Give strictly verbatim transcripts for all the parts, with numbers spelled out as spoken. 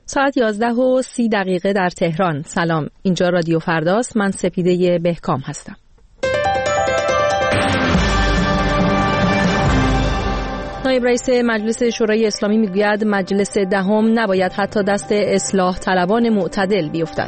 ساعت یازده و سی دقیقه در تهران. سلام، اینجا رادیو فرداست. من سپیده بهکام هستم. نایب رئیس مجلس شورای اسلامی میگوید مجلس دهم نباید حتی دست اصلاح طلبان معتدل بیفتد.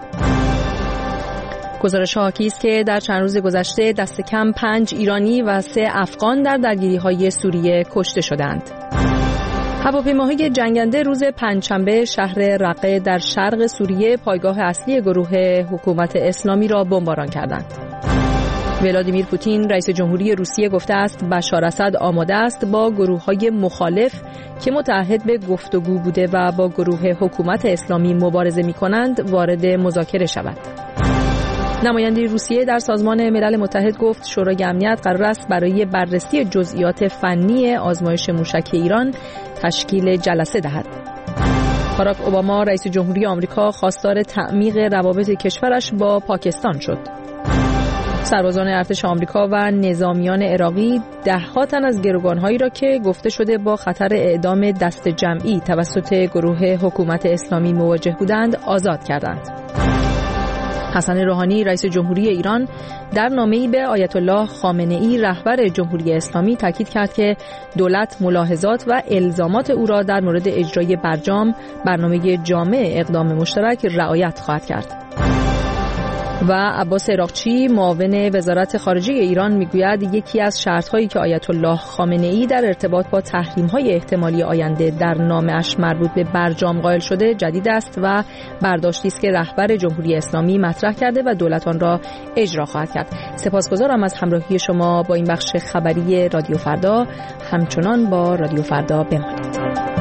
گزارش حاکی است که در چند روز گذشته دست کم پنج ایرانی و سه افغان در درگیری‌های سوریه کشته شدند. هواپیماهای جنگنده روز پنجشنبه شهر رقه در شرق سوریه پایگاه اصلی گروه حکومت اسلامی را بمباران کردند. ولادیمیر پوتین رئیس جمهوری روسیه گفته است بشار اسد آماده است با گروه‌های مخالف که متعهد به گفتگو بوده و با گروه حکومت اسلامی مبارزه می‌کنند وارد مذاکره شود. نماینده روسیه در سازمان ملل متحد گفت شورای امنیت قرار است برای بررسی جزئیات فنی آزمایش موشک ایران تشکیل جلسه دهد. باراک اوباما رئیس جمهوری آمریکا خواستار تعمیق روابط کشورش با پاکستان شد. سربازان ارتش آمریکا و نظامیان عراقی ده‌ها تن از گروگان‌هایی را که گفته شده با خطر اعدام دست جمعی توسط گروه حکومت اسلامی مواجه بودند آزاد کردند. حسن روحانی رئیس جمهوری ایران در نامه‌ای به آیت الله خامنه‌ای رهبر جمهوری اسلامی تاکید کرد که دولت ملاحظات و الزامات او را در مورد اجرای برجام برنامه جامع اقدام مشترک رعایت خواهد کرد. و عباس عراقچی معاون وزارت خارجه ایران میگوید یکی از شرط‌هایی که آیت الله خامنه‌ای در ارتباط با تحریم‌های احتمالی آینده در نامه‌اش مربوط به برجام قائل شده جدید است و برداشتی است که رهبر جمهوری اسلامی مطرح کرده و دولت آن را اجرا خواهد کرد. سپاسگزارم از همراهی شما با این بخش خبری رادیو فردا. همچنان با رادیو فردا بمانید.